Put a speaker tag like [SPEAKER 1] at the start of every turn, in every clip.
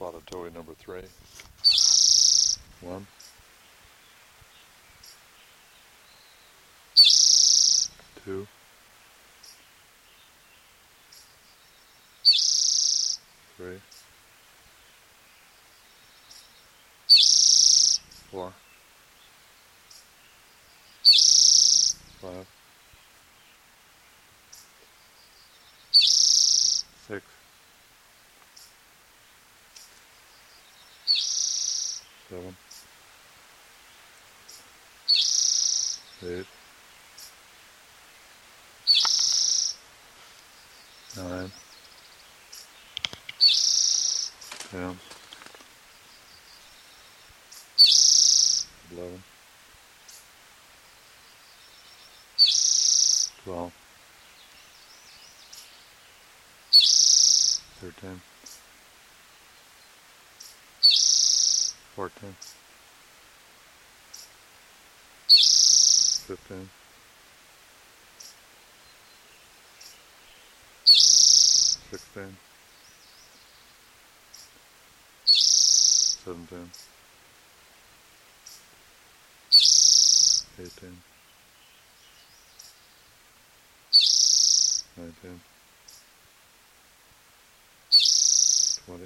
[SPEAKER 1] exploratory number 3. 1, 2, 3, 4, 5, 6, 7, 8, 9, 10, 11, 12, 13, 14, 15, 16, 17, 18, 19, 20,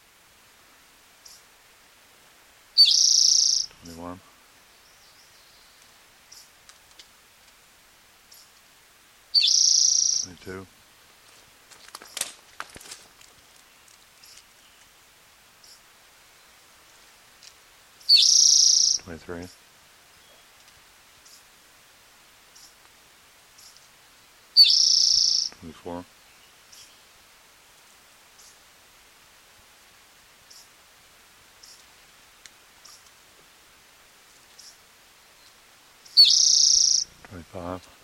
[SPEAKER 1] 21, 22, 23, 24, 25,